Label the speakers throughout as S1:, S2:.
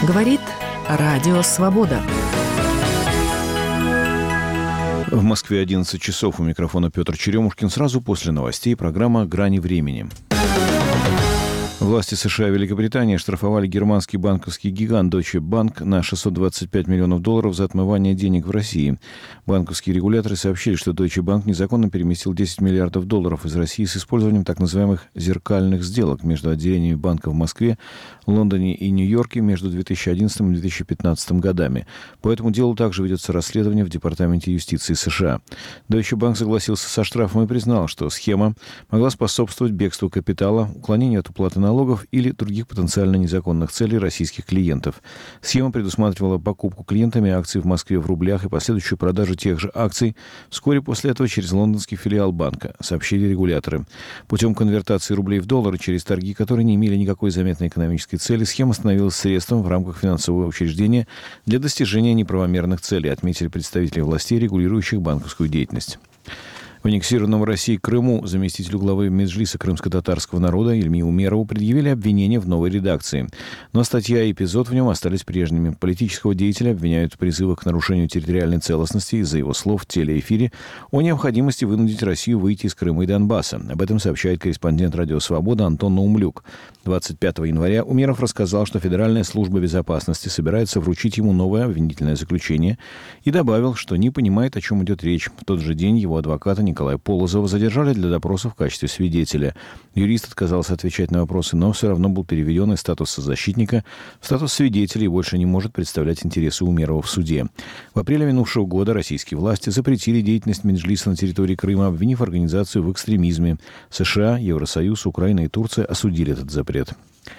S1: Говорит Радио Свобода.
S2: В Москве 11 часов. У микрофона Петр Черемушкин. Сразу после новостей программа «Грани времени». Власти США и Великобритании штрафовали германский банковский гигант Deutsche Bank на $625 миллионов за отмывание денег в России. Банковские регуляторы сообщили, что Deutsche Bank незаконно переместил $10 миллиардов из России с использованием так называемых зеркальных сделок между отделениями банка в Москве, Лондоне и Нью-Йорке между 2011 и 2015 годами. По этому делу также ведется расследование в Департаменте юстиции США. Deutsche Bank согласился со штрафом и признал, что схема могла способствовать бегству капитала, уклонению от уплаты налогов или других потенциально незаконных целей российских клиентов. Схема предусматривала покупку клиентами акций в Москве в рублях и последующую продажу тех же акций вскоре после этого через лондонский филиал банка, сообщили регуляторы. Путем конвертации рублей в доллары через торги, которые не имели никакой заметной экономической цели, схема становилась средством в рамках финансового учреждения для достижения неправомерных целей, отметили представители властей, регулирующих банковскую деятельность. В аннексированном России Крыму заместителю главы Меджлиса крымско-татарского народа Ильме Умерову предъявили обвинения в новой редакции. Но статья и эпизод в нем остались прежними. Политического деятеля обвиняют в призывах к нарушению территориальной целостности из-за его слов в телеэфире о необходимости вынудить Россию выйти из Крыма и Донбасса. Об этом сообщает корреспондент «Радио Свобода» Антон Наумлюк. 25 января Умеров рассказал, что Федеральная служба безопасности собирается вручить ему новое обвинительное заключение и добавил, что не понимает, о чем идет речь. В тот же день его адвоката Николая Полозова задержали для допроса в качестве свидетеля. Юрист отказался отвечать на вопросы, но все равно был переведен из статуса защитника в статус свидетеля и больше не может представлять интересы Умерова в суде. В апреле минувшего года российские власти запретили деятельность Меджлиса на территории Крыма, обвинив организацию в экстремизме. США, Евросоюз, Украина и Турция осудили этот запрет.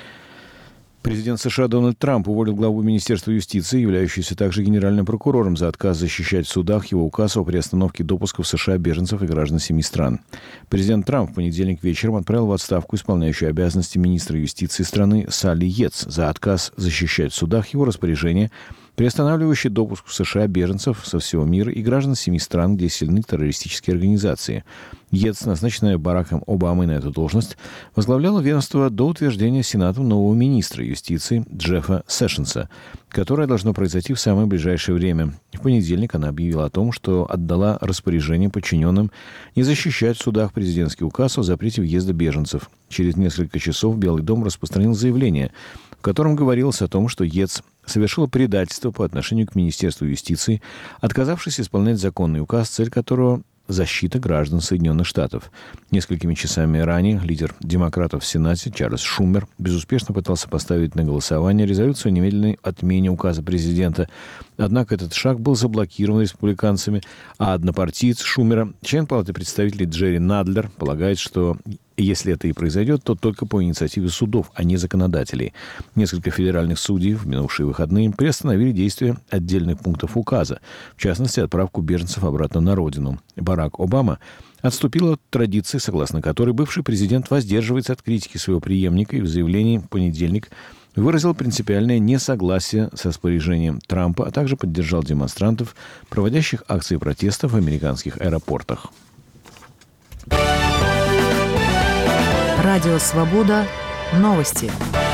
S2: Президент США Дональд Трамп уволил главу Министерства юстиции, являющуюся также генеральным прокурором, за отказ защищать в судах его указ о приостановке допуска в США беженцев и граждан 7 стран. Президент Трамп в понедельник вечером отправил в отставку исполняющую обязанности министра юстиции страны Салли Йетс за отказ защищать в судах его распоряжение, приостанавливающий допуск в США беженцев со всего мира и граждан 7 стран, где сильны террористические организации. Йетс, назначенная Бараком Обамой на эту должность, возглавляла ведомство до утверждения Сенатом нового министра юстиции Джеффа Сэшенса, которое должно произойти в самое ближайшее время. В понедельник она объявила о том, что отдала распоряжение подчиненным не защищать в судах президентский указ о запрете въезда беженцев. Через несколько часов Белый дом распространил заявление, в котором говорилось о том, что Йетс совершила предательство по отношению к Министерству юстиции, отказавшись исполнять законный указ, цель которого – защита граждан Соединенных Штатов. Несколькими часами ранее лидер демократов в Сенате Чарльз Шумер безуспешно пытался поставить на голосование резолюцию о немедленной отмене указа президента. Однако этот шаг был заблокирован республиканцами, а однопартиец Шумера, член Палаты представителей Джерри Надлер, полагает, что если это и произойдет, то только по инициативе судов, а не законодателей. Несколько федеральных судей в минувшие выходные приостановили действие отдельных пунктов указа, в частности, отправку беженцев обратно на родину. Барак Обама отступил от традиции, согласно которой бывший президент воздерживается от критики своего преемника и в заявлении в понедельник выразил принципиальное несогласие с распоряжением Трампа, а также поддержал демонстрантов, проводящих акции протеста в американских аэропортах.
S1: Радио Свобода. Новости.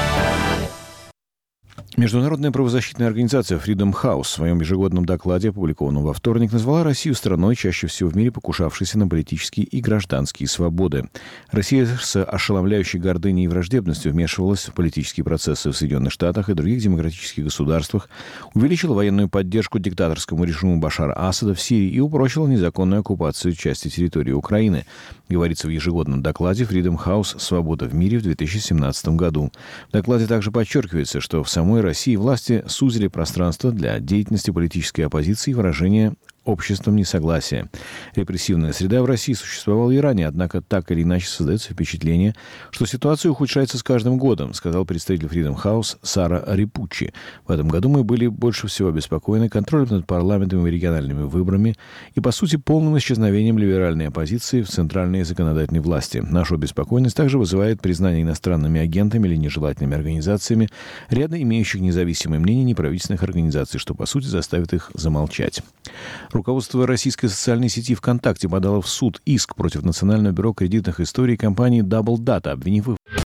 S2: Международная правозащитная организация Freedom House в своем ежегодном докладе, опубликованном во вторник, назвала Россию страной, чаще всего в мире покушавшейся на политические и гражданские свободы. Россия с ошеломляющей гордыней и враждебностью вмешивалась в политические процессы в Соединенных Штатах и других демократических государствах, увеличила военную поддержку диктаторскому режиму Башара Асада в Сирии и упрочила незаконную оккупацию части территории Украины, говорится в ежегодном докладе Freedom House «Свобода в мире» в 2017 году. В докладе также подчеркивается, что в самой России власти сузили пространство для деятельности политической оппозиции и выражения обществом несогласия. Репрессивная среда в России существовала и ранее, однако так или иначе создается впечатление, что ситуация ухудшается с каждым годом, сказал представитель Freedom House Сара Рипуччи. В этом году мы были больше всего обеспокоены контролем над парламентом и региональными выборами и, по сути, полным исчезновением либеральной оппозиции в центральной законодательной власти. Нашу обеспокоенность также вызывает признание иностранными агентами или нежелательными организациями ряда имеющих независимое мнение неправительственных организаций, что, по сути, заставит их замолчать. Руководство российской социальной сети ВКонтакте подало в суд иск против Национального бюро кредитных историй компании Double Data, обвинив их